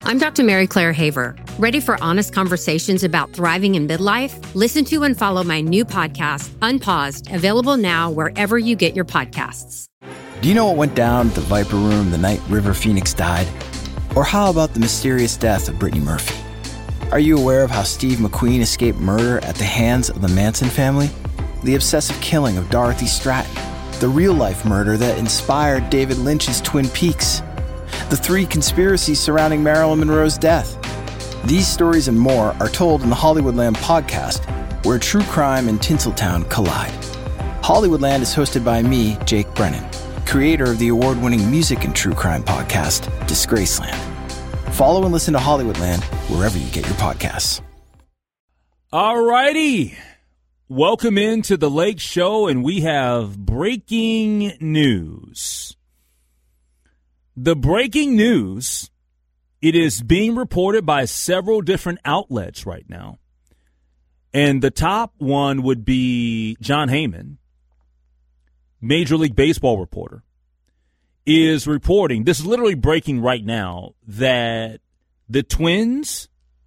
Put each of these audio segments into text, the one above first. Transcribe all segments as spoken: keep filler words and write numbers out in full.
I'm Doctor Mary Claire Haver. Ready for honest conversations about thriving in midlife? Listen to and follow my new podcast, Unpaused, available now wherever you get your podcasts. Do you know what went down at the Viper Room the night River Phoenix died? Or how about the mysterious death of Brittany Murphy? Are you aware of how Steve McQueen escaped murder at the hands of the Manson family? The obsessive killing of Dorothy Stratton? The real-life murder that inspired David Lynch's Twin Peaks? The three conspiracies surrounding Marilyn Monroe's death? These stories and more are told in the Hollywoodland podcast, where true crime and Tinseltown collide. Hollywoodland is hosted by me, Jake Brennan, creator of the award-winning music and true crime podcast, Disgraceland. Follow and listen to Hollywoodland wherever you get your podcasts. All righty. Welcome into the Lake Show, and we have breaking news. The breaking news, it is being reported by several different outlets right now. And the top one would be Jon Heyman, Major League Baseball reporter, is reporting, this is literally breaking right now, that the Twins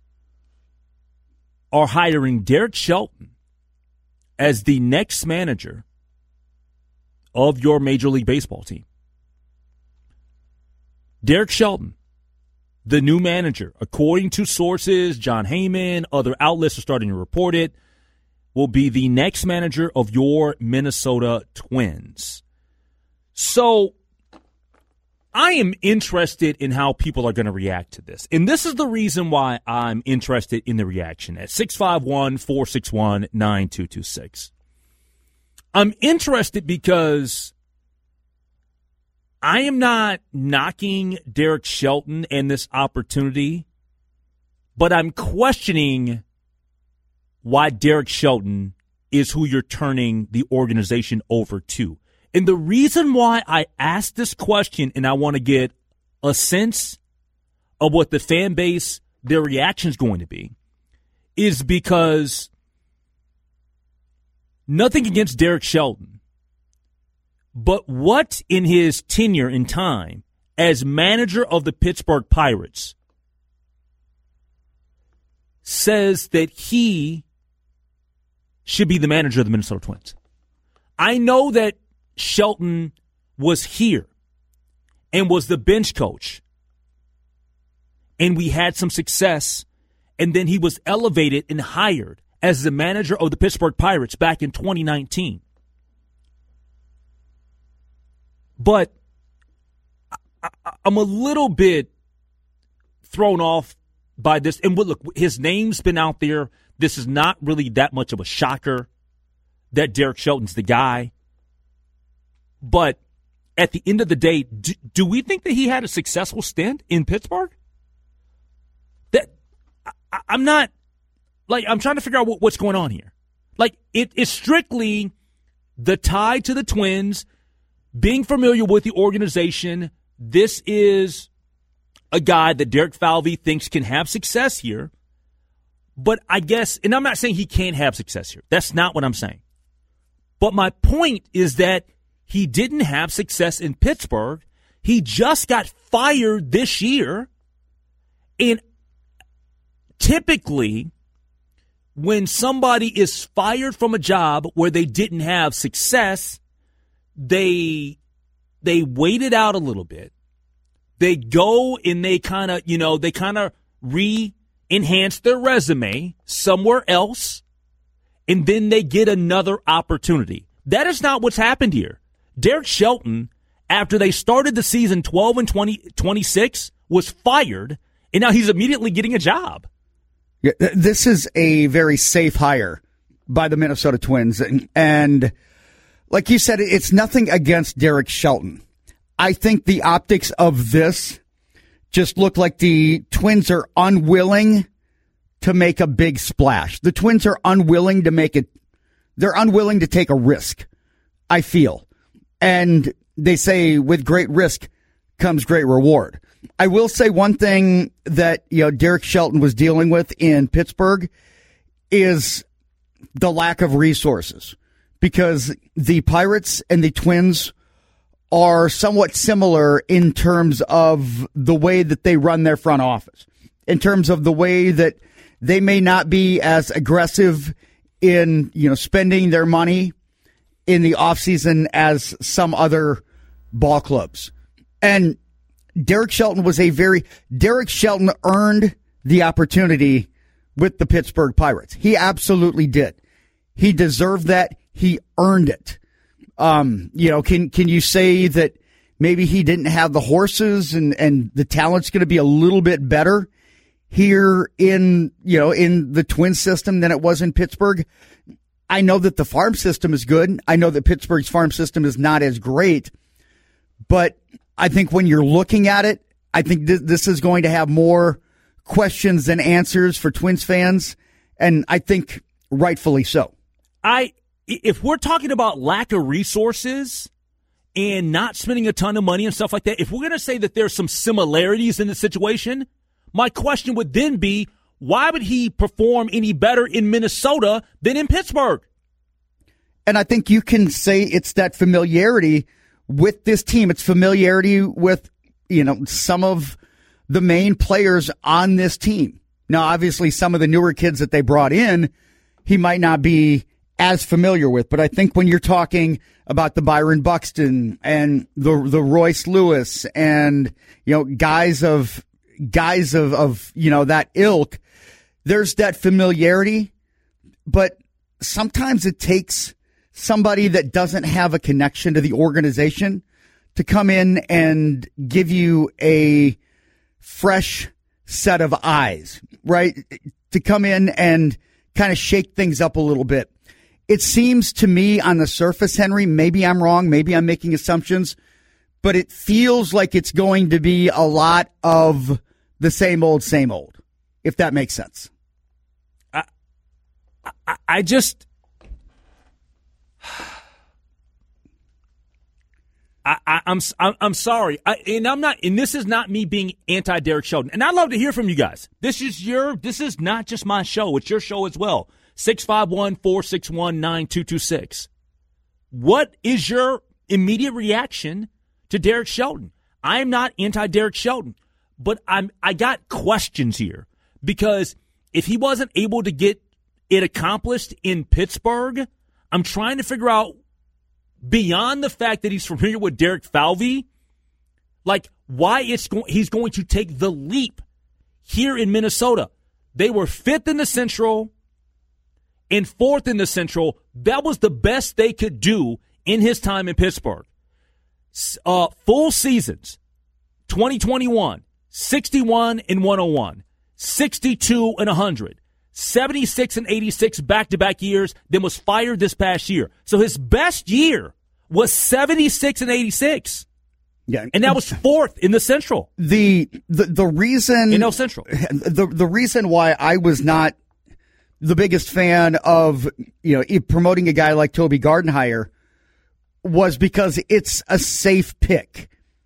are hiring Derek Shelton as the next manager of your Major League Baseball team. Derek Shelton, the new manager, according to sources, Jon Heyman, other outlets are starting to report it, will be the next manager of your Minnesota Twins. So I am interested in how people are going to react to this. And this is the reason why I'm interested in the reaction at six five one, four six one, nine two two six. I'm interested because I am not knocking Derek Shelton and this opportunity, but I'm questioning why Derek Shelton is who you're turning the organization over to. And the reason why I asked this question, and I want to get a sense of what the fan base, their reaction is going to be, is because nothing against Derek Shelton, but what in his tenure in time as manager of the Pittsburgh Pirates says that he should be the manager of the Minnesota Twins? I know that Shelton was here and was the bench coach, and we had some success, and then he was elevated and hired as the manager of the Pittsburgh Pirates back in twenty nineteen. But I, I, I'm a little bit thrown off by this. And look, his name's been out there. This is not really that much of a shocker that Derek Shelton's the guy. But at the end of the day, do, do we think that he had a successful stint in Pittsburgh? That I, I'm not, like, I'm trying to figure out what, what's going on here. Like, it is strictly the tie to the Twins, being familiar with the organization. This is a guy that Derek Falvey thinks can have success here. But I guess, and I'm not saying he can't have success here. That's not what I'm saying. But my point is that he didn't have success in Pittsburgh. He just got fired this year. And typically, when somebody is fired from a job where they didn't have success, they they wait it out a little bit. They go and they kind of, you know, they kind of re-enhance their resume somewhere else, and then they get another opportunity. That is not what's happened here. Derek Shelton, after they started the season twelve and twenty, twenty-six, was fired, and now he's immediately getting a job. Yeah, this is a very safe hire by the Minnesota Twins. And, and like you said, it's nothing against Derek Shelton. I think the optics of this just look like the Twins are unwilling to make a big splash. The Twins are unwilling to make it. They're unwilling to take a risk, I feel. And they say with great risk comes great reward. I will say one thing that, you know, Derek Shelton was dealing with in Pittsburgh is the lack of resources, because the Pirates and the Twins are somewhat similar in terms of the way that they run their front office. in terms of the way that they may not be as aggressive in, you know, spending their money in the offseason as some other ball clubs. And Derek Shelton was a very, Derek Shelton earned the opportunity with the Pittsburgh Pirates. He absolutely did. He deserved that. He earned it. Um, you know, can, can you say that maybe he didn't have the horses and, and the talent's going to be a little bit better here in, you know, in the Twin system than it was in Pittsburgh? I know that the farm system is good. I know that Pittsburgh's farm system is not as great, but I think when you're looking at it, I think th- this is going to have more questions than answers for Twins fans, and I think rightfully so. I, if we're talking about lack of resources and not spending a ton of money and stuff like that, if we're going to say that there's some similarities in the situation, my question would then be, why would he perform any better in Minnesota than in Pittsburgh? And I think you can say it's that familiarity with this team. It's familiarity with, you know, some of the main players on this team. Now, obviously, some of the newer kids that they brought in, he might not be as familiar with. But I think when you're talking about the Byron Buxton and the the Royce Lewis and, you know, guys of guys of, of you know, that ilk, there's that familiarity. But sometimes it takes somebody that doesn't have a connection to the organization to come in and give you a fresh set of eyes, right? To come in and kind of shake things up a little bit. It seems to me on the surface, Henry, maybe I'm wrong, maybe I'm making assumptions, but it feels like it's going to be a lot of the same old, same old, if that makes sense. I, I, I just... I, I, I'm I'm I'm sorry, I, and I'm not, and this is not me being anti Derek Shelton. And I'd love to hear from you guys. This is your, this is not just my show; it's your show as well. six five one, four six one, nine two two six. What is your immediate reaction to Derek Shelton? I am not anti Derek Shelton, but I'm I got questions here because if he wasn't able to get it accomplished in Pittsburgh, I'm trying to figure out, beyond the fact that he's familiar with Derek Falvey, like why it's go- he's going to take the leap here in Minnesota. They were fifth in the Central and fourth in the Central. That was the best they could do in his time in Pittsburgh. Uh, full seasons, twenty twenty-one, sixty-one and one oh one, sixty-two and one hundred. seventy-six and eighty-six back-to-back years, then was fired this past year. So his best year was seventy-six and eighty-six. Yeah. And that was fourth in the Central. The the, the reason in El Central. The the reason why I was not the biggest fan of, you know, promoting a guy like Toby Gardenhire was because it's a safe pick.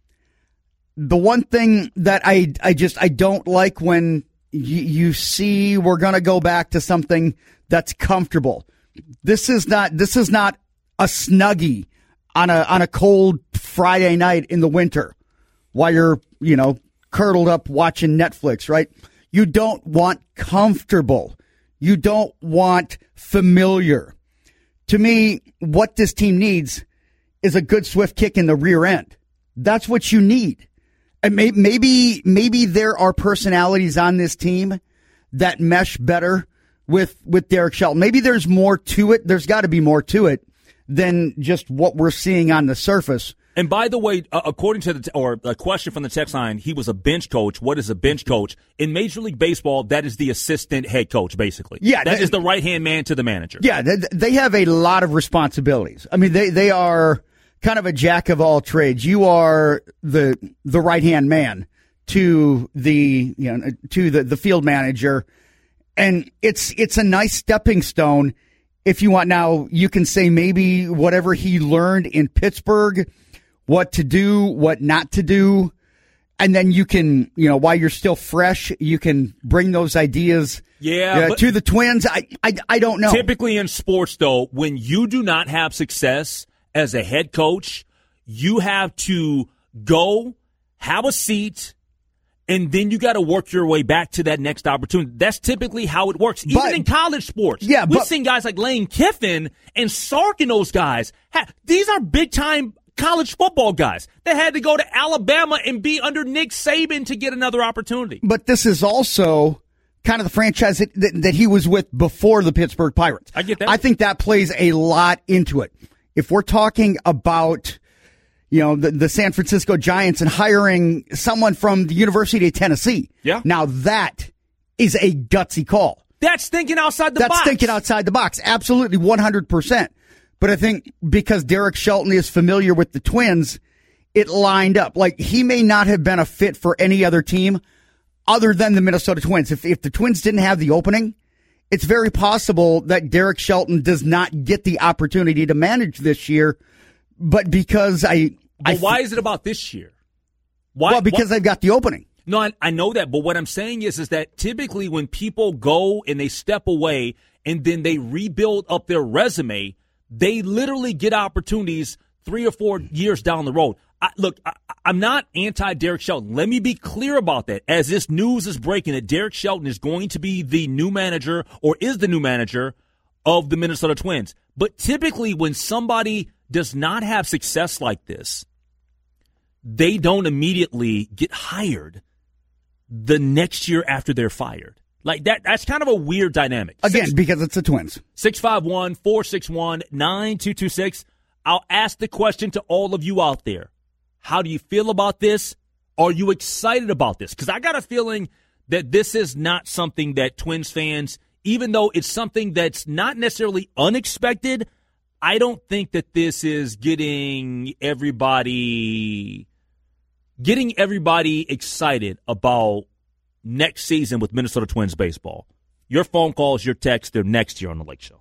The one thing that I I just I don't like when You, you see, we're going to go back to something that's comfortable. This is not. This is not a snuggie on a on a cold Friday night in the winter, while you're you know curled up watching Netflix. Right? You don't want comfortable. You don't want familiar. To me, what this team needs is a good swift kick in the rear end. That's what you need. And maybe maybe there are personalities on this team that mesh better with, with Derek Shelton. Maybe there's more to it. There's got to be more to it than just what we're seeing on the surface. And by the way, uh, according to the t- or a question from the text line, he was a bench coach. What is a bench coach? In Major League Baseball, that is the assistant head coach, basically. Yeah, that they, is the right hand man to the manager. Yeah, they, they have a lot of responsibilities. I mean, they they are kind of a jack of all trades. You are the the right hand man to the you know to the, the field manager, and it's it's a nice stepping stone. If you want, now you can say maybe whatever he learned in Pittsburgh, what to do, what not to do, and then you can you know while you're still fresh, you can bring those ideas. Yeah, uh, to the Twins. I, I I don't know. Typically in sports, though, when you do not have success as a head coach, you have to go, have a seat, and then you got to work your way back to that next opportunity. That's typically how it works, even but, in college sports. Yeah, We've but, seen guys like Lane Kiffin and Sark and those guys. Ha- these are big-time college football guys that had to go to Alabama and be under Nick Saban to get another opportunity. But this is also kind of the franchise that, that, that he was with before the Pittsburgh Pirates. I get that. I think that plays a lot into it. If we're talking about, you know, the, the San Francisco Giants and hiring someone from the University of Tennessee, yeah. now that is a gutsy call. That's thinking outside the That's box. That's thinking outside the box. Absolutely, one hundred percent. But I think because Derek Shelton is familiar with the Twins, it lined up. Like, he may not have been a fit for any other team other than the Minnesota Twins. If, if the Twins didn't have the opening, it's very possible that Derek Shelton does not get the opportunity to manage this year. But because I... But I why is it about this year? Why? Well, because why? they've got the opening. No, I, I know that. But what I'm saying is, is that typically when people go and they step away and then they rebuild up their resume, they literally get opportunities three or four years down the road. I, look, I, I'm not anti-Derek Shelton. Let me be clear about that. As this news is breaking that Derek Shelton is going to be the new manager or is the new manager of the Minnesota Twins. But typically when somebody does not have success like this, they don't immediately get hired the next year after they're fired. Like that, that's kind of a weird dynamic. Again, Six, because it's the Twins. six five one, four six one, nine two two six. I'll ask the question to all of you out there. How do you feel about this? Are you excited about this? Because I got a feeling that this is not something that Twins fans, even though it's something that's not necessarily unexpected, I don't think that this is getting everybody getting everybody excited about next season with Minnesota Twins baseball. Your phone calls, your texts, they're next year on The Lake Show.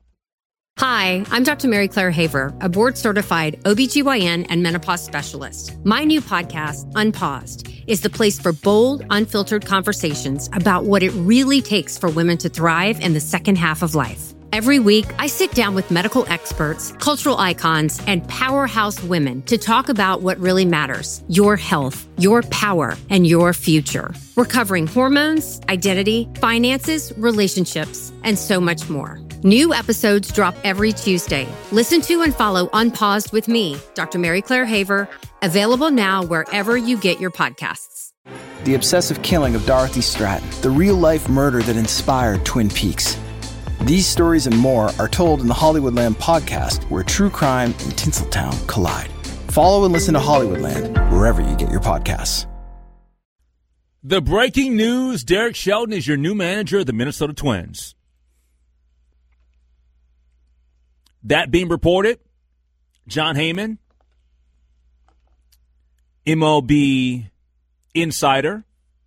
Hi, I'm Doctor Mary Claire Haver, a board-certified O B G Y N and menopause specialist. My new podcast, Unpaused, is the place for bold, unfiltered conversations about what it really takes for women to thrive in the second half of life. Every week, I sit down with medical experts, cultural icons, and powerhouse women to talk about what really matters: your health, your power, and your future. We're covering hormones, identity, finances, relationships, and so much more. New episodes drop every Tuesday. Listen to and follow Unpaused with me, Doctor Mary Claire Haver, available now wherever you get your podcasts. The obsessive killing of Dorothy Stratton, the real-life murder that inspired Twin Peaks. These stories and more are told in the Hollywoodland podcast, where true crime and Tinseltown collide. Follow and listen to Hollywoodland wherever you get your podcasts. The breaking news: Derek Shelton is your new manager of the Minnesota Twins. That being reported, John Heyman, M L B insider,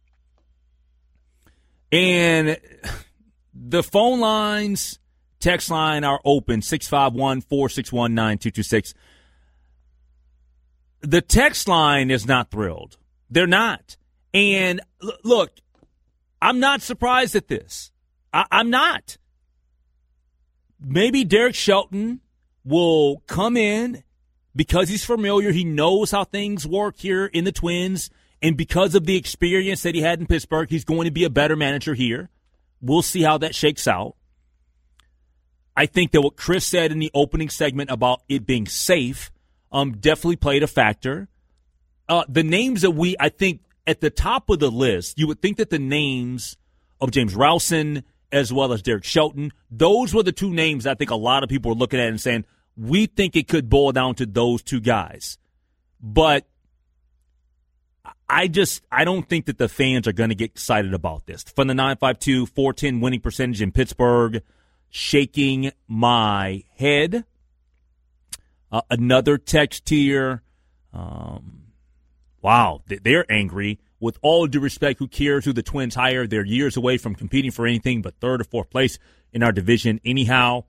and the phone lines, text line are open, six five one, four six one, nine two two six. The text line is not thrilled. They're not. And l- look, I'm not surprised at this. I- I'm not. Maybe Derek Shelton will come in because he's familiar. He knows how things work here in the Twins. And because of the experience that he had in Pittsburgh, he's going to be a better manager here. We'll see how that shakes out. I think that what Chris said in the opening segment about it being safe um, definitely played a factor. Uh, the names that we, I think, at the top of the list, you would think that the names of James Rowson as well as Derek Shelton, those were the two names I think a lot of people were looking at and saying, we think it could boil down to those two guys. But I just, I don't think that the fans are going to get excited about this. From the nine five two, four ten winning percentage in Pittsburgh, shaking my head. Uh, another text here. Um, wow, they're angry. With all due respect, who cares who the Twins hire? They're years away from competing for anything but third or fourth place in our division anyhow.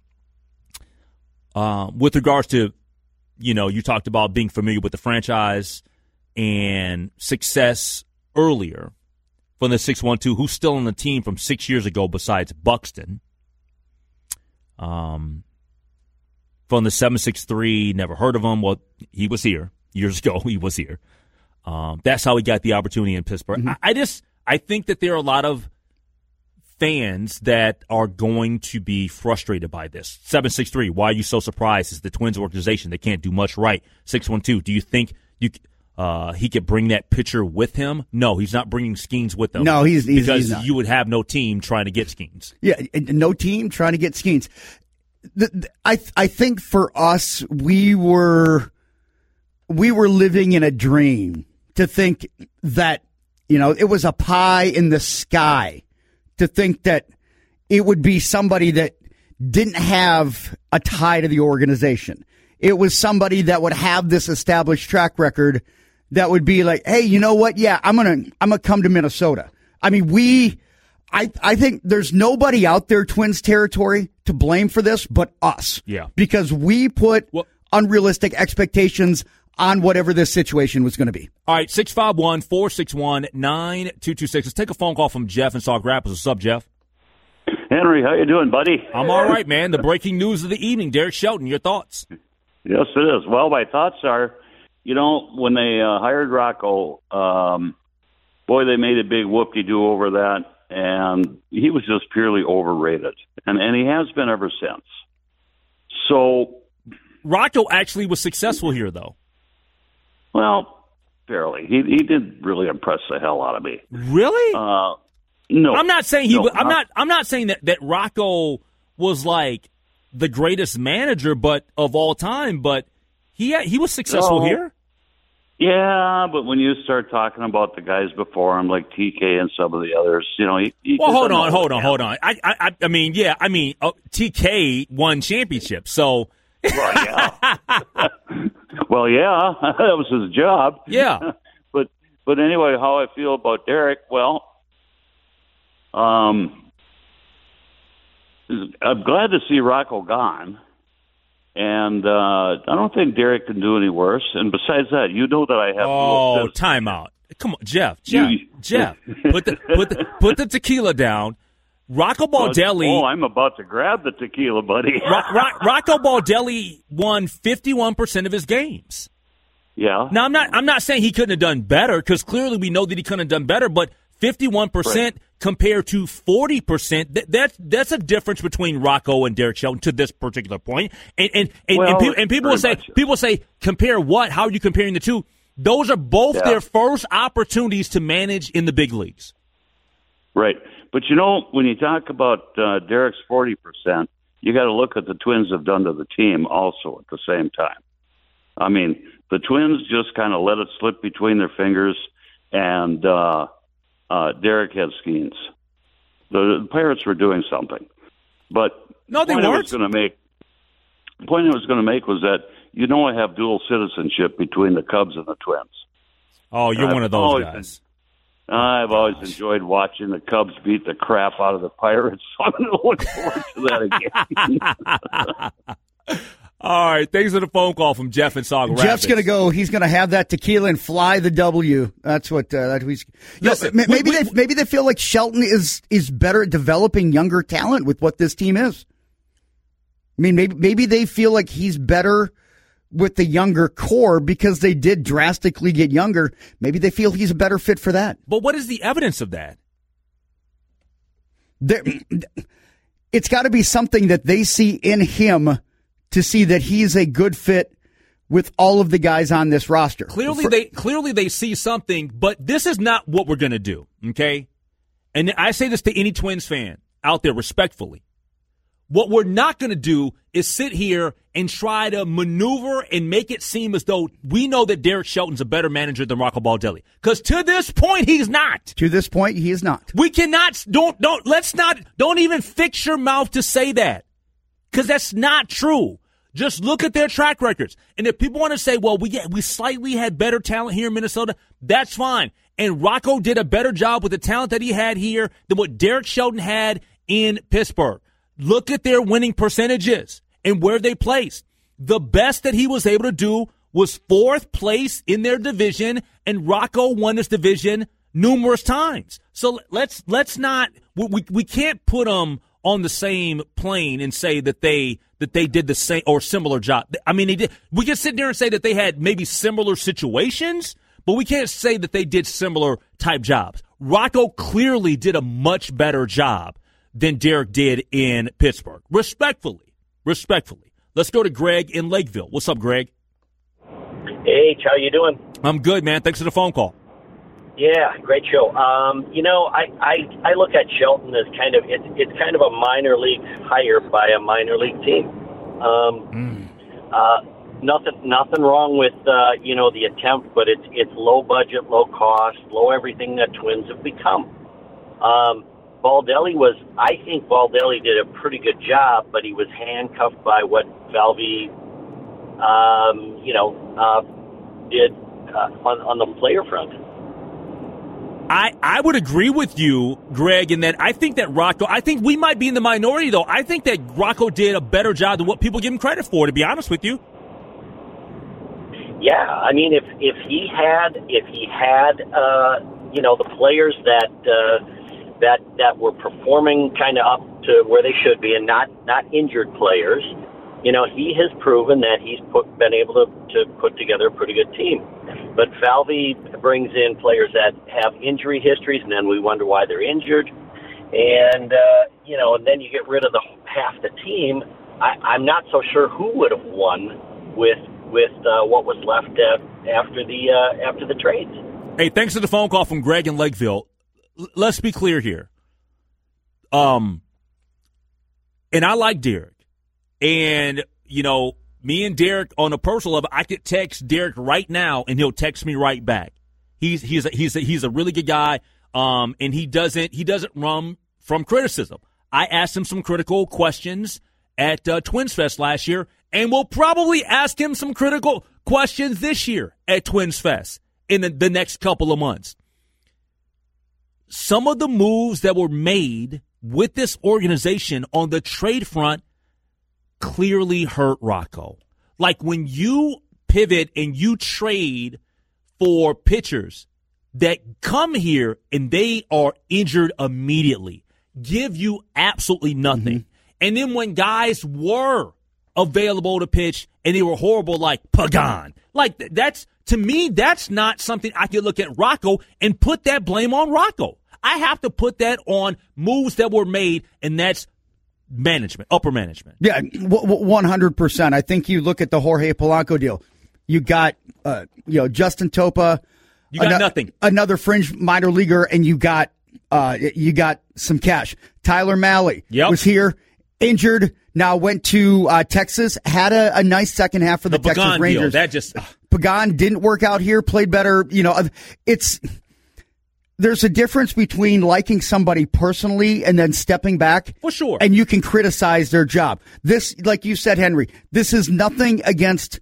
Uh, with regards to, you know, you talked about being familiar with the franchise and success earlier from the six one two, who's still on the team from six years ago besides Buxton. Um, from the seven six three, never heard of him. Well, he was here years ago. He was here. Um, that's how he got the opportunity in Pittsburgh. Mm-hmm. I, I just I think that there are a lot of fans that are going to be frustrated by this. seven six three, why are you so surprised? It's the Twins organization. They can't do much right. six one two, do you think you uh, he could bring that pitcher with him? No, he's not bringing Skeens with him. No, he's, he's Because he's not. You would have no team trying to get Skeens. Yeah, no team trying to get Skeens. The, the, I I think for us, we were we were living in a dream to think that, you know, it was a pie in the sky to think that it would be somebody that didn't have a tie to the organization. It was somebody that would have this established track record that would be like, hey, you know what? Yeah, I'm going to I'm going to come to Minnesota. I mean, we I I think there's nobody out there, Twins territory, to blame for this but us. Yeah. Because we put well, unrealistic expectations on whatever this situation was going to be. All right, six five one, four six one, nine two two six. Let's take a phone call from Jeff in Sauk Rapids. What's up, Jeff? Henry, how you doing, buddy? I'm all right, man. The breaking news of the evening, Derek Shelton, your thoughts? Yes, it is. Well, my thoughts are, you know, when they uh, hired Rocco, um, boy, they made a big whoop-de-doo over that, and he was just purely overrated, and, and he has been ever since. So Rocco actually was successful here, though. Well, barely. He he did really impress the hell out of me. Really? Uh, no, I'm not saying he. No, was, I'm not, not. I'm not saying that, that Rocco was like the greatest manager, but of all time. But he had, he was successful no. here. Yeah, but when you start talking about the guys before him, like T K and some of the others, you know, he, he well, hold on, hold on, hold on. I, I, I mean, yeah, I mean, uh, T K won championships, so. Well, yeah. well, yeah, that was his job. Yeah. but but anyway, how I feel about Derek? Well, um, I'm glad to see Rocco gone, and uh, I don't think Derek can do any worse. And besides that, you know that I have. Oh, timeout! Come on, Jeff, Jeff, you, Jeff. Put the put the put the tequila down. Rocco Baldelli. Oh, I'm about to grab the tequila, buddy. Ro- Ro- Rocco Baldelli won fifty-one percent of his games. Yeah. Now I'm not. I'm not saying he couldn't have done better because clearly we know that he couldn't have done better. But fifty-one percent right. compared to forty percent, that, that's that's a difference between Rocco and Derek Shelton to this particular point. And and and, well, and, pe- and people will say much. people will say compare what? How are you comparing the two? Those are both yeah. their first opportunities to manage in the big leagues. Right. But, you know, when you talk about uh, Derek's forty percent, you got to look at the Twins have done to the team also at the same time. I mean, the Twins just kind of let it slip between their fingers, and uh, uh, Derek had Skeens. The, the Pirates were doing something. But no, they the point weren't. I was going to make, the point I was going to make was that, you know, I have dual citizenship between the Cubs and the Twins. Oh, you're I've one of those always guys. Been, I've always enjoyed watching the Cubs beat the crap out of the Pirates. So I'm going to look forward to that again. All right. Thanks for the phone call from Jeff in Sauk Rapids. Jeff's going to go. He's going to have that tequila and fly the W. That's what. Uh, that he's. Listen, no, maybe we, we, they maybe they feel like Shelton is is better at developing younger talent with what this team is. I mean, maybe maybe they feel like he's better with the younger core because they did drastically get younger. Maybe they feel he's a better fit for that. But what is the evidence of that? There, it's got to be something that they see in him to see that he's a good fit with all of the guys on this roster. Clearly, for, they clearly they see something, but this is not what we're going to do, okay? And I say this to any Twins fan out there respectfully. What we're not going to do is sit here and try to maneuver and make it seem as though we know that Derek Shelton's a better manager than Rocco Baldelli. Because to this point, he's not. To this point, he is not. We cannot, don't, don't, let's not, don't even fix your mouth to say that. Because that's not true. Just look at their track records. And if people want to say, well, we yeah, we slightly had better talent here in Minnesota, that's fine. And Rocco did a better job with the talent that he had here than what Derek Shelton had in Pittsburgh. Look at their winning percentages and where they placed. The best that he was able to do was fourth place in their division, and Rocco won this division numerous times. So let's let's not we we can't put them on the same plane and say that they that they did the same or similar job. I mean, they did. We can sit there and say that they had maybe similar situations, but we can't say that they did similar type jobs. Rocco clearly did a much better job than Derek did in Pittsburgh. Respectfully. Respectfully. Let's go to Greg in Lakeville. What's up, Greg? Hey, how you doing? I'm good, man. Thanks for the phone call. Yeah, great show. Um, you know, I, I, I look at Shelton as kind of it's it's kind of a minor league hire by a minor league team. Um, mm. uh, nothing nothing wrong with uh, you know the attempt, but it's it's low budget, low cost, low everything that Twins have become. Um, Baldelli was, I think Baldelli did a pretty good job, but he was handcuffed by what Falvey, um, you know, uh, did uh, on on the player front. I, I would agree with you, Greg, in that I think that Rocco, I think we might be in the minority, though. I think that Rocco did a better job than what people give him credit for, to be honest with you. Yeah, I mean, if if he had, if he had, uh, you know, the players that uh, that that were performing kind of up to where they should be, and not not injured players, you know, he has proven that he's put, been able to, to put together a pretty good team. But Falvey brings in players that have injury histories, and then we wonder why they're injured. And, uh, you know, and then you get rid of the half the team. I, I'm not so sure who would have won with with uh, what was left uh, after the uh, after the trades. Hey, thanks for the phone call from Greg in Lakeville. L- let's be clear here. Um, and I like Derek. And, you know, me and Derek on a personal level, I could text Derek right now, and he'll text me right back. He's he's a, he's a, he's a really good guy, um, and he doesn't he doesn't run from criticism. I asked him some critical questions at uh, Twins Fest last year, and we'll probably ask him some critical questions this year at Twins Fest in the, the next couple of months. Some of the moves that were made with this organization on the trade front clearly hurt Rocco. Like when you pivot and you trade for pitchers that come here and they are injured immediately, give you absolutely nothing. Mm-hmm. And then when guys were available to pitch and they were horrible, like Pagan, like that's, to me, that's not something I can look at Rocco and put that blame on Rocco. I have to put that on moves that were made, and that's management, upper management. Yeah, one hundred percent. I think you look at the Jorge Polanco deal. You got, uh, you know, Justin Topa. You got an- nothing. Another fringe minor leaguer, and you got uh, you got some cash. Tyler Mahle yep. was here, injured, now went to uh, Texas, had a, a nice second half for the, the Texas Pagan Rangers. Deal, that just Pagan didn't work out here, played better. You know, it's... There's a difference between liking somebody personally and then stepping back. For sure. And you can criticize their job. This, like you said, Henry, this is nothing against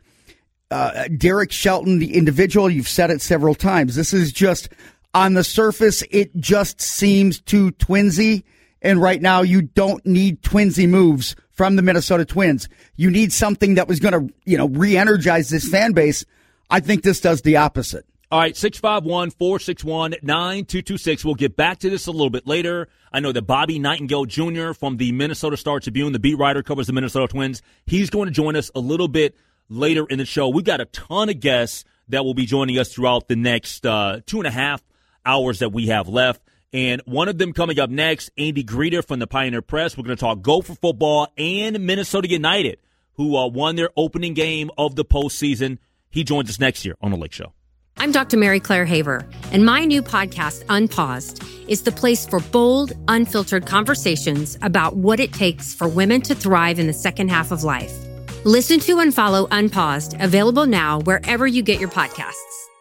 uh, Derek Shelton, the individual. You've said it several times. This is just, on the surface, it just seems too twinsy. And right now, you don't need twinsy moves from the Minnesota Twins. You need something that was going to, you know, re-energize this fan base. I think this does the opposite. All right, six five one, four six one, nine two two six. We'll get back to this a little bit later. I know that Bobby Nightingale Junior from the Minnesota Star Tribune, the beat writer, covers the Minnesota Twins. He's going to join us a little bit later in the show. We've got a ton of guests that will be joining us throughout the next uh, two and a half hours that we have left. And one of them coming up next, Andy Greder from the Pioneer Press. We're going to talk Gopher football and Minnesota United, who uh, won their opening game of the postseason. He joins us next year on The Lake Show. I'm Doctor Mary Claire Haver, and my new podcast, Unpaused, is the place for bold, unfiltered conversations about what it takes for women to thrive in the second half of life. Listen to and follow Unpaused, available now wherever you get your podcasts.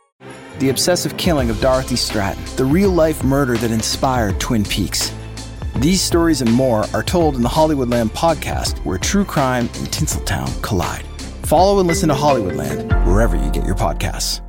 The obsessive killing of Dorothy Stratton, the real-life murder that inspired Twin Peaks. These stories and more are told in the Hollywoodland podcast, where true crime and Tinseltown collide. Follow and listen to Hollywoodland wherever you get your podcasts.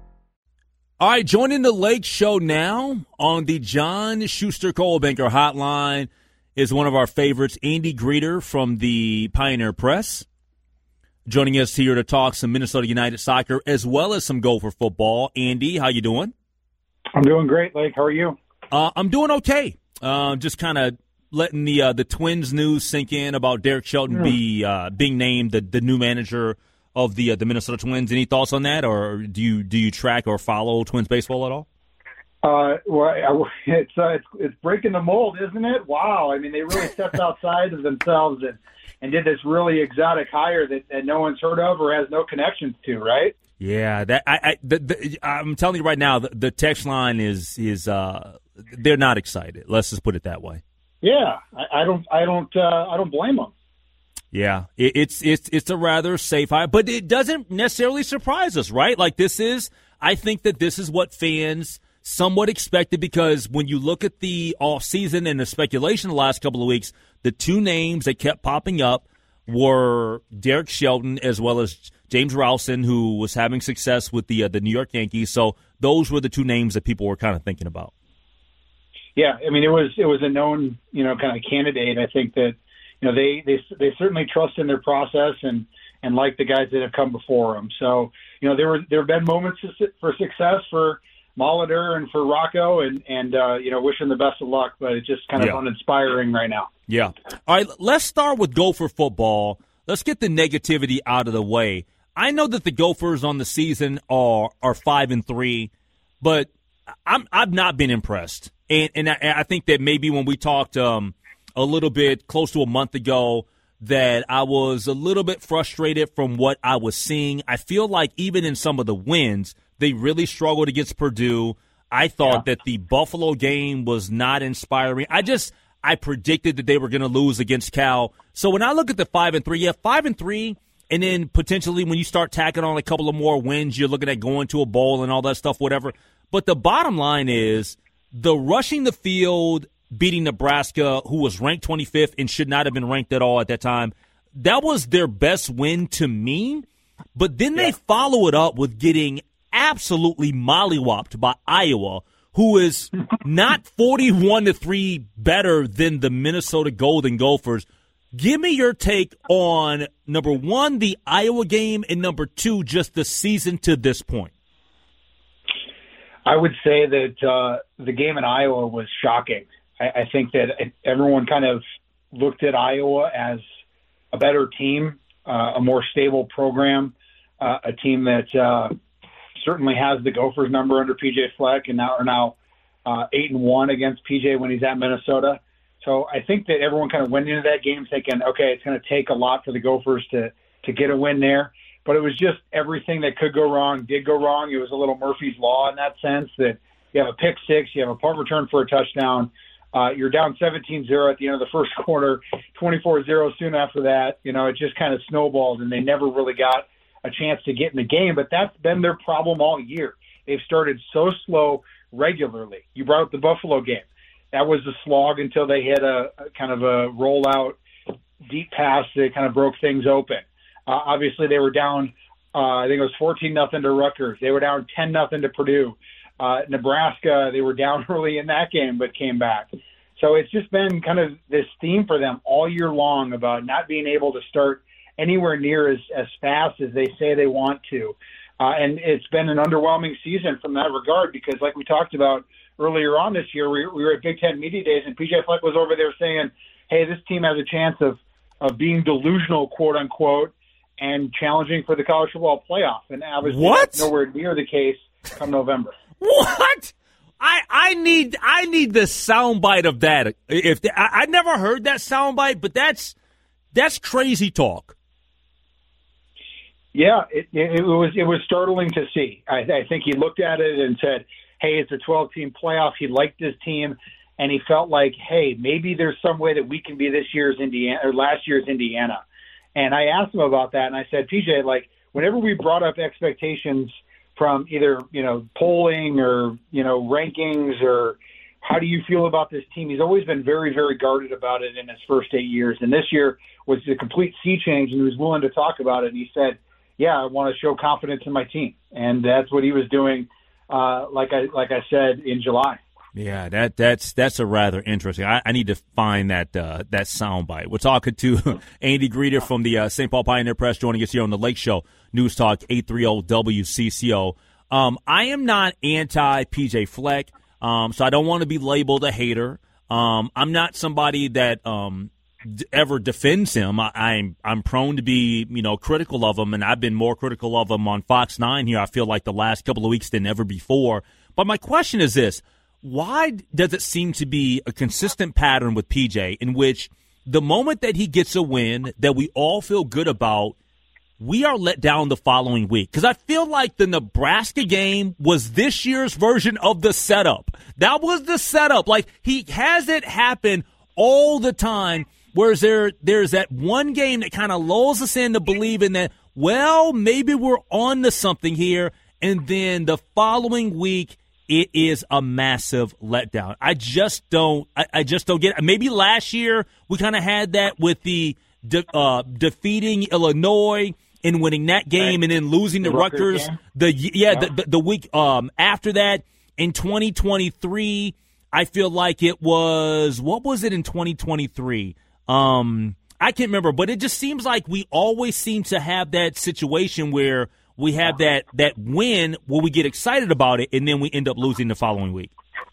All right, joining the Lake Show now on the John Schuster Coldwell Banker Hotline is one of our favorites, Andy Greder from the Pioneer Press. Joining us here to talk some Minnesota United soccer as well as some Gopher football. Andy, how you doing? I'm doing great, Lake. How are you? Uh, I'm doing okay. Uh, just kind of letting the uh, the Twins news sink in about Derek Shelton mm. be uh, being named the, the new manager of the uh, the Minnesota Twins. Any thoughts on that, or do you do you track or follow Twins baseball at all? Uh, well, it's, uh, it's it's breaking the mold, isn't it? Wow. I mean, they really stepped outside of themselves and, and did this really exotic hire that, that no one's heard of or has no connections to, right? Yeah, that I, I the, the, I'm telling you right now, the, the text line is is uh, they're not excited. Let's just put it that way. Yeah, I, I don't, I don't, uh, I don't blame them. Yeah, it, it's it's it's a rather safe hire, but it doesn't necessarily surprise us, right? Like this is, I think that this is what fans somewhat expected, because when you look at the off season and the speculation the last couple of weeks, the two names that kept popping up were Derek Shelton as well as James Rowson, who was having success with the uh, the New York Yankees. So those were the two names that people were kind of thinking about. Yeah, I mean, it was it was a known, you know, kind of candidate. I think that, you know, they they they certainly trust in their process and and like the guys that have come before them. So, you know, there were there have been moments for success for Molitor and for Rocco, and and uh, you know, wish them the best of luck. But it's just kind of yeah. uninspiring right now. Yeah. All right, let's start with Gopher football. Let's get the negativity out of the way. I know that the Gophers on the season are are five and three, but I'm I've not been impressed, and and I, I think that maybe when we talked um, a little bit close to a month ago, that I was a little bit frustrated from what I was seeing. I feel like even in some of the wins, they really struggled against Purdue. I thought yeah. that the Buffalo game was not inspiring. I just I predicted that they were going to lose against Cal. So when I look at the five and three, yeah, five and three. And then potentially when you start tacking on a couple of more wins, you're looking at going to a bowl and all that stuff, whatever. But the bottom line is the rushing the field, beating Nebraska, who was ranked twenty-fifth and should not have been ranked at all at that time, that was their best win to me. But then yeah. they follow it up with getting absolutely mollywopped by Iowa, who is not forty-one to three better than the Minnesota Golden Gophers. Give me your take on, number one, the Iowa game, and number two, just the season to this point. I would say that uh, the game in Iowa was shocking. I, I think that everyone kind of looked at Iowa as a better team, uh, a more stable program, uh, a team that uh, certainly has the Gophers number under P J Fleck, and now are now uh, eight and one against P J when he's at Minnesota. So I think that everyone kind of went into that game thinking, okay, it's going to take a lot for the Gophers to, to get a win there. But it was just everything that could go wrong did go wrong. It was a little Murphy's Law in that sense, that you have a pick six, you have a punt return for a touchdown. Uh, you're down seventeen zero at the end of the first quarter, twenty-four zero soon after that. You know, it just kind of snowballed, and they never really got a chance to get in the game. But that's been their problem all year. They've started so slow regularly. You brought up the Buffalo game. That was a slog until they hit a, a kind of a rollout deep pass that kind of broke things open. Uh, obviously, they were down, uh, I think it was fourteen nothing to Rutgers. They were down ten nothing to Purdue. Uh, Nebraska, they were down early in that game but came back. So it's just been kind of this theme for them all year long about not being able to start anywhere near as, as fast as they say they want to. Uh, and it's been an underwhelming season from that regard because, like we talked about earlier on this year, we, we were at Big Ten Media Days, and P J Fleck was over there saying, hey, this team has a chance of, of being delusional, quote unquote, and challenging for the college football playoff. And obviously what? That's nowhere near the case come November. What? I, I need I need the soundbite of that. If the, I, I never heard that soundbite, but that's that's crazy talk. Yeah, it, it, it was it was startling to see. I, I think he looked at it and said, hey, it's a twelve-team playoff. He liked his team, and he felt like, hey, maybe there's some way that we can be this year's Indiana or last year's Indiana. And I asked him about that, and I said, P J, like, whenever we brought up expectations from either, you know, polling or, you know, rankings or how do you feel about this team, he's always been very, very guarded about it in his first eight years. And this year was a complete sea change, and he was willing to talk about it. And he said, yeah, I want to show confidence in my team. And that's what he was doing. Uh, like I like I said in July. Yeah, that that's that's a rather interesting. I, I need to find that uh, that soundbite. We're talking to Andy Greeter from the uh, Saint Paul Pioneer Press, joining us here on the Lake Show News Talk eight thirty W C C O. Um, I am not anti P J Fleck, um, so I don't want to be labeled a hater. Um, I'm not somebody that um, d- ever defends him. I, I'm I'm prone to be you know critical of him, and I've been more critical of him on Fox nine here. I feel like the last couple of weeks than ever before. But my question is this: why does it seem to be a consistent pattern with P J in which the moment that he gets a win that we all feel good about, we are let down the following week? Because I feel like the Nebraska game was this year's version of the setup. That was the setup. Like, he has it happen all the time, whereas there, there's that one game that kind of lulls us into believing that, well, maybe we're on to something here, and then the following week, it is a massive letdown. I just don't. I, I just don't get it. Maybe last year we kind of had that with the de, uh, defeating Illinois and winning that game, right, and then losing to the Rutgers. Rutgers the yeah, yeah. The, the, the week um, after that in twenty twenty-three, I feel like it was what was it in twenty twenty-three? Um, I can't remember, but it just seems like we always seem to have that situation where we have that, that win where we get excited about it, and then we end up losing the following week.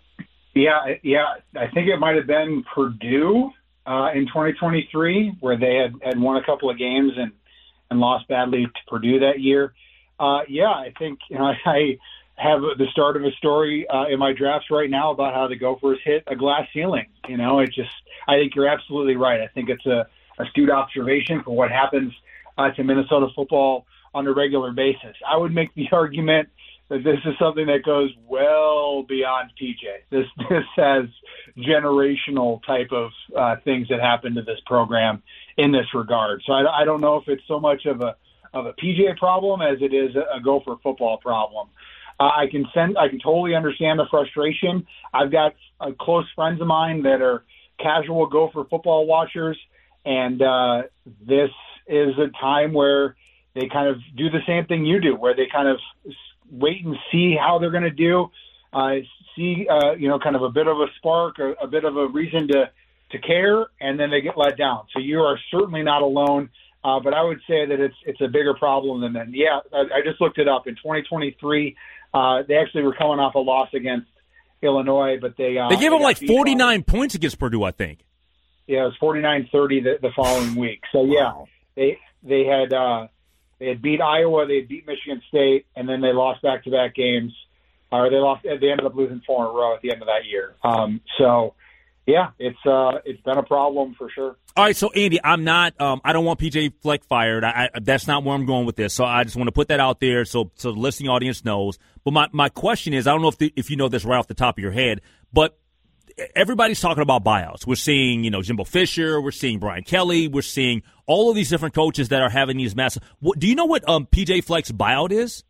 Yeah, yeah. I think it might have been Purdue uh, in twenty twenty-three where they had, had won a couple of games and, and lost badly to Purdue that year. Uh, yeah, I think you know I have the start of a story uh, in my drafts right now about how the Gophers hit a glass ceiling. You know, it just I think you're absolutely right. I think it's a astute observation for what happens uh, to Minnesota football on a regular basis. I would make the argument that this is something that goes well beyond P J. This this has generational type of uh, things that happen to this program in this regard. So I, I don't know if it's so much of a of a P J problem as it is a, a Gopher football problem. Uh, I can send I can totally understand the frustration. I've got uh, close friends of mine that are casual Gopher football watchers, and uh, this is a time where they kind of do the same thing you do, where they kind of wait and see how they're going to do, uh, see, uh, you know, kind of a bit of a spark, a, a bit of a reason to, to care, and then they get let down. So you are certainly not alone, uh, but I would say that it's it's a bigger problem than that. Yeah, I, I just looked it up. In twenty twenty-three, uh, they actually were coming off a loss against Illinois, but they uh, They gave them they like forty-nine points against Purdue, I think. Yeah, it was forty-nine thirty the, the following week. So, yeah, wow. they they had uh, – They had beat Iowa, they had beat Michigan State, and then they lost back-to-back games. Or they lost. They ended up losing four in a row at the end of that year. Um, so, yeah, it's uh, it's been a problem for sure. All right, so Andy, I'm not. Um, I don't want P J Fleck fired. I, I, that's not where I'm going with this. So I just want to put that out there so so the listening audience knows. But my, my question is, I don't know if the, if you know this right off the top of your head, but everybody's talking about buyouts. We're seeing, you know, Jimbo Fisher. We're seeing Brian Kelly. We're seeing all of these different coaches that are having these massive. What, do you know what um, P J Fleck's buyout is?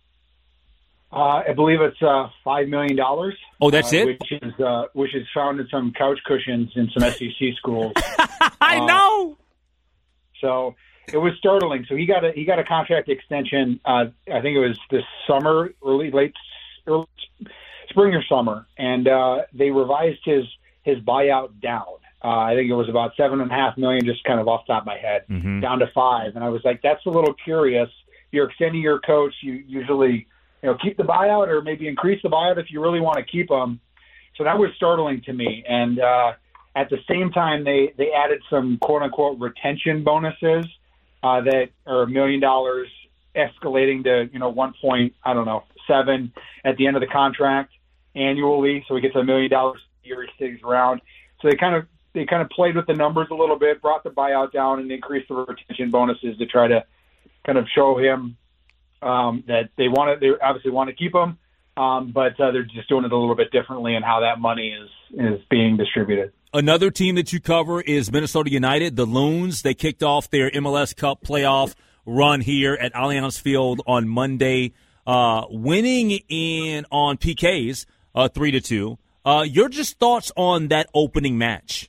Uh, I believe it's uh, five million dollars. Oh, that's uh, it? Which is uh, which is found in some couch cushions in some S E C schools. I uh, know. So it was startling. So he got a he got a contract extension. Uh, I think it was this summer, early late early spring or summer, and uh, they revised his his buyout down. Uh, I think it was about seven and a half million, just kind of off the top of my head, mm-hmm. down to five. And I was like, that's a little curious. You're extending your coach. You usually, you know, keep the buyout or maybe increase the buyout if you really want to keep them. So that was startling to me. And uh, at the same time, they, they added some quote unquote retention bonuses uh, that are a million dollars escalating to, you know, one point, I don't know, seven at the end of the contract annually. So he gets a million dollars a year he stays around. So they kind of, they kind of played with the numbers a little bit, brought the buyout down and increased the retention bonuses to try to kind of show him um, that they want to, they obviously want to keep him, um, but uh, they're just doing it a little bit differently in how that money is, is being distributed. Another team that you cover is Minnesota United, the Loons. They kicked off their M L S Cup playoff run here at Allianz Field on Monday, uh, winning in on P Ks, uh, three to two. Uh, your just thoughts on that opening match?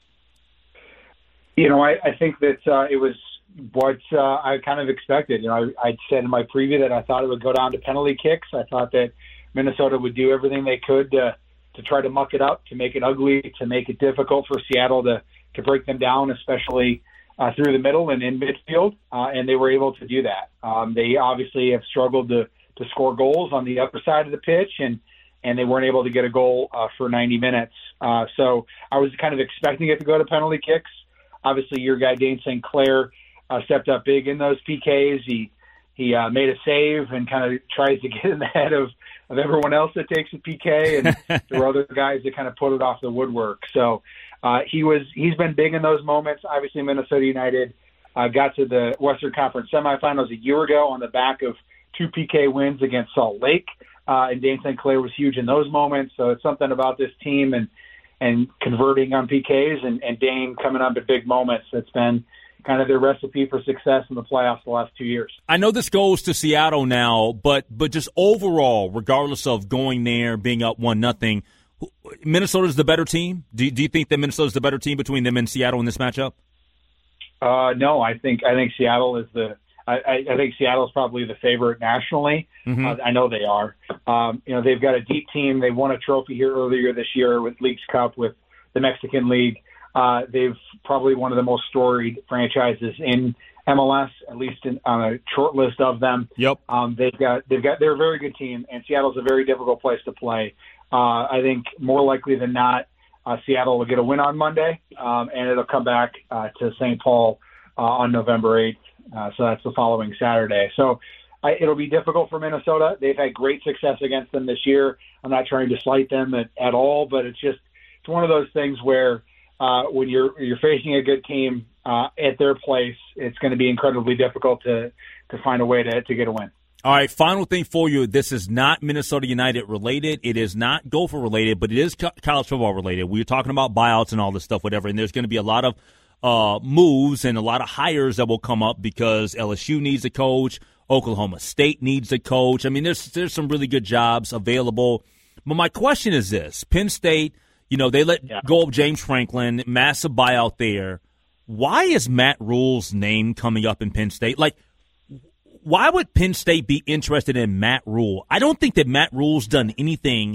You know, I, I think that uh, it was what uh, I kind of expected. You know, I, I said in my preview that I thought it would go down to penalty kicks. I thought that Minnesota would do everything they could to to try to muck it up, to make it ugly, to make it difficult for Seattle to, to break them down, especially uh, through the middle and in midfield, uh, and they were able to do that. Um, they obviously have struggled to, to score goals on the upper side of the pitch, and, and they weren't able to get a goal uh, for ninety minutes. Uh, so I was kind of expecting it to go to penalty kicks. obviously your guy Dane Saint Clair uh, stepped up big in those P Ks. He he uh, made a save and kind of tries to get in the head of, of everyone else that takes a P K, and there were other guys that kind of put it off the woodwork. So uh, he was he's been big in those moments. Obviously, Minnesota United uh, got to the Western Conference semifinals a year ago on the back of two P K wins against Salt Lake, uh, and Dane Saint Clair was huge in those moments. So it's something about this team and and converting on P Ks and, and Dane coming up at big moments that's been kind of their recipe for success in the playoffs the last two years. I know this goes to Seattle now, but but just overall, regardless of going there, being up one nothing, Minnesota's the better team. Do do you think that Minnesota's the better team between them and Seattle in this matchup? Uh, no, I think I think Seattle is the. I, I think Seattle is probably the favorite nationally. Mm-hmm. Uh, I know they are. Um, you know, they've got a deep team. They won a trophy here earlier this year with Leagues Cup with the Mexican League. Uh, they've probably one of the most storied franchises in M L S, at least in, on a short list of them. Yep. Um, they've got they've got they're a very good team, and Seattle's a very difficult place to play. Uh, I think more likely than not, uh, Seattle will get a win on Monday, um, and it'll come back uh, to Saint Paul uh, on November eighth. Uh, so that's the following Saturday. So I, it'll be difficult for Minnesota. They've had great success against them this year. I'm not trying to slight them at, at all, but it's just it's one of those things where uh, when you're you're facing a good team uh, at their place, it's going to be incredibly difficult to to find a way to to get a win. All right, final thing for you. This is not Minnesota United related. It is not Gopher related, but it is co- college football related. We were talking about buyouts and all this stuff, whatever, and there's going to be a lot of Uh, moves and a lot of hires that will come up because L S U needs a coach, Oklahoma State needs a coach. I mean, there's there's some really good jobs available. But my question is this: Penn State, you know, they let yeah. go of James Franklin, massive buyout there. Why is Matt Rule's name coming up in Penn State? Like, why would Penn State be interested in Matt Rule? I don't think that Matt Rule's done anything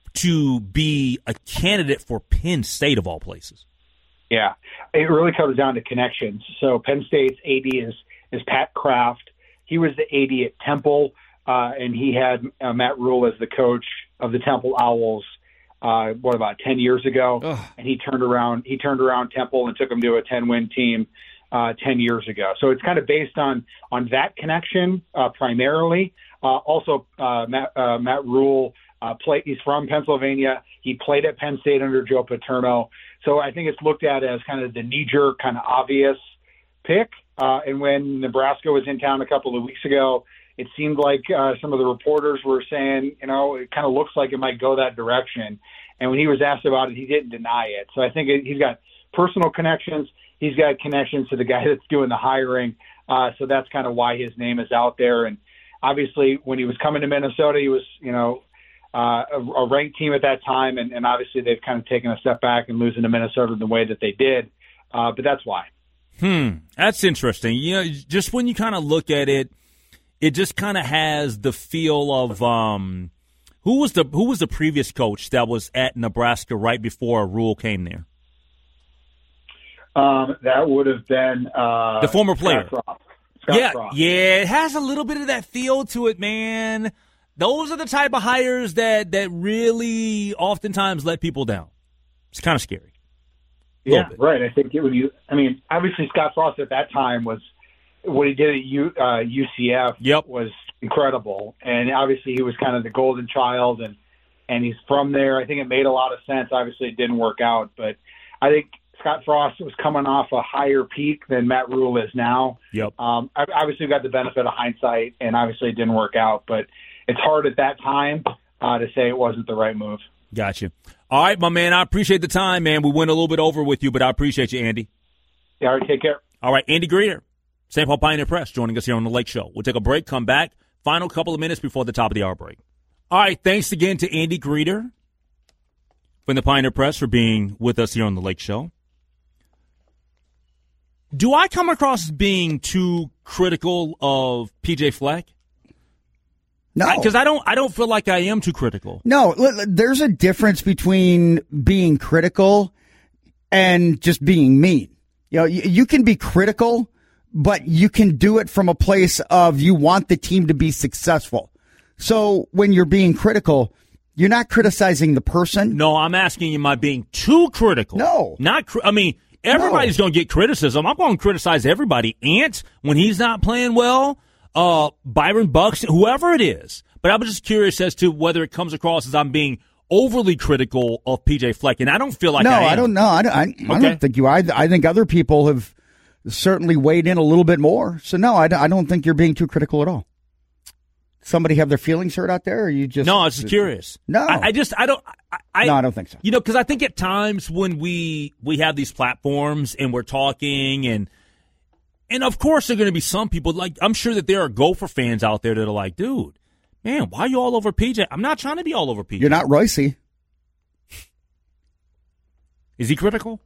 to be a candidate for Penn State of all places. Yeah, it really comes down to connections. So Penn State's A D is is Pat Kraft. He was the A D at Temple, uh, and he had uh, Matt Rule as the coach of the Temple Owls. Uh, what about ten years ago? Ugh. And he turned around. He turned around Temple and took them to a ten-win team uh, ten years ago. So it's kind of based on on that connection uh, primarily. Uh, also, uh, Matt, uh, Matt Rule uh, played. He's from Pennsylvania. He played at Penn State under Joe Paterno. So I think it's looked at as kind of the knee-jerk, kind of obvious pick. Uh, and when Nebraska was in town a couple of weeks ago, it seemed like uh, some of the reporters were saying, you know, it kind of looks like it might go that direction. And when he was asked about it, he didn't deny it. So I think it, he's got personal connections. He's got connections to the guy that's doing the hiring. Uh, so that's kind of why his name is out there. And obviously, when he was coming to Minnesota, he was, you know, Uh, a, a ranked team at that time, and, and obviously they've kind of taken a step back and losing to Minnesota the way that they did, uh, but that's why. Hmm, that's interesting. You know, just when you kind of look at it, it just kind of has the feel of um, who was the who was the previous coach that was at Nebraska right before Rule came there? Um, that would have been uh, the former player. Scott Frost. Scott yeah, Frost. yeah, it has a little bit of that feel to it, man. Those are the type of hires that, that really oftentimes let people down. It's kind of scary. Yeah, right. I think it would. You, I mean, obviously Scott Frost at that time was what he did at U, uh, U C F yep. was incredible, and obviously he was kind of the golden child, and and he's from there. I think it made a lot of sense. Obviously, it didn't work out, but I think Scott Frost was coming off a higher peak than Matt Rule is now. Yep. Um, obviously, we got the benefit of hindsight, and obviously it didn't work out, but it's hard at that time uh, to say it wasn't the right move. Gotcha. All right, my man, I appreciate the time, man. We went a little bit over with you, but I appreciate you, Andy. Yeah, all right, take care. All right, Andy Greeter, Saint Paul Pioneer Press, joining us here on The Lake Show. We'll take a break, come back, final couple of minutes before the top of the hour break. All right, thanks again to Andy Greeter from the Pioneer Press for being with us here on The Lake Show. Do I come across as being too critical of P J Fleck? No, because I, I don't. I don't feel like I am too critical. No, there's a difference between being critical and just being mean. You know, you, you can be critical, but you can do it from a place of you want the team to be successful. So when you're being critical, you're not criticizing the person. No, I'm asking you, am I being too critical? No, not. Cr- I mean, Everybody's no. going to get criticism. I'm going to criticize everybody. Ant, when he's not playing well, uh, Byron Bucks, whoever it is. But I'm just curious as to whether it comes across as I'm being overly critical of P J Fleck, and I don't feel like no, I am. I don't know. I, I, okay. I don't think you. I, I think other people have certainly weighed in a little bit more. So no, I, I don't think you're being too critical at all. Somebody have their feelings hurt out there, or you just? No, I was just curious. No, I, I just I don't. I, I, no, I don't think so. You know, because I think at times when we we have these platforms and we're talking, and and of course there are going to be some people like I'm sure that there are Gopher fans out there that are like, dude. Man, why are you all over P J? I'm not trying to be all over P J. You're not Royce. Is he critical?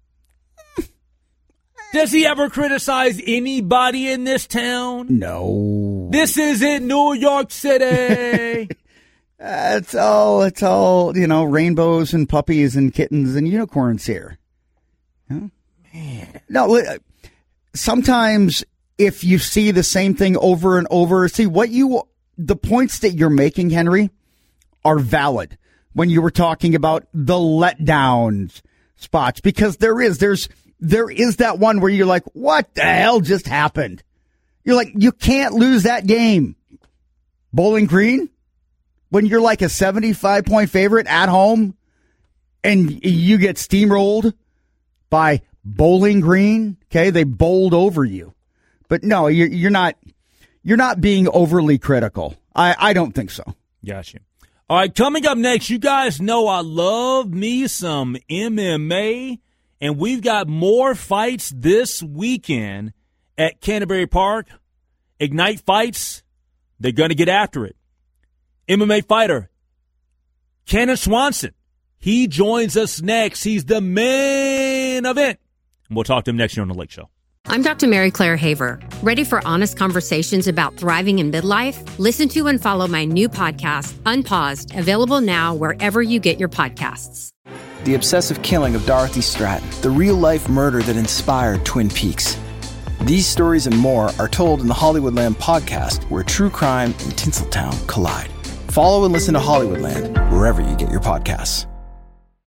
Does he ever criticize anybody in this town? No. This isn't New York City. It's all, it's all, you know, rainbows and puppies and kittens and unicorns here. Huh? Man. No, sometimes if you see the same thing over and over, see what you... The points that you're making, Henry, are valid when you were talking about the letdowns spots, because there is, there's, there is that one where you're like, what the hell just happened? You're like, you can't lose that game. Bowling Green, when you're like a seventy-five point favorite at home and you get steamrolled by Bowling Green, okay, they bowled over you. But no, you're, you're not. You're not being overly critical. I, I don't think so. Gotcha. All right, coming up next, you guys know I love me some M M A, and we've got more fights this weekend at Canterbury Park. Ignite Fights, they're going to get after it. M M A fighter, Kenneth Swanson, he joins us next. He's the main event. And we'll talk to him next year on The Lake Show. I'm Doctor Mary Claire Haver. Ready for honest conversations about thriving in midlife? Listen to and follow my new podcast, Unpaused, available now wherever you get your podcasts. The obsessive killing of Dorothy Stratton, the real-life murder that inspired Twin Peaks. These stories and more are told in the Hollywoodland podcast, where true crime and Tinseltown collide. Follow and listen to Hollywoodland wherever you get your podcasts.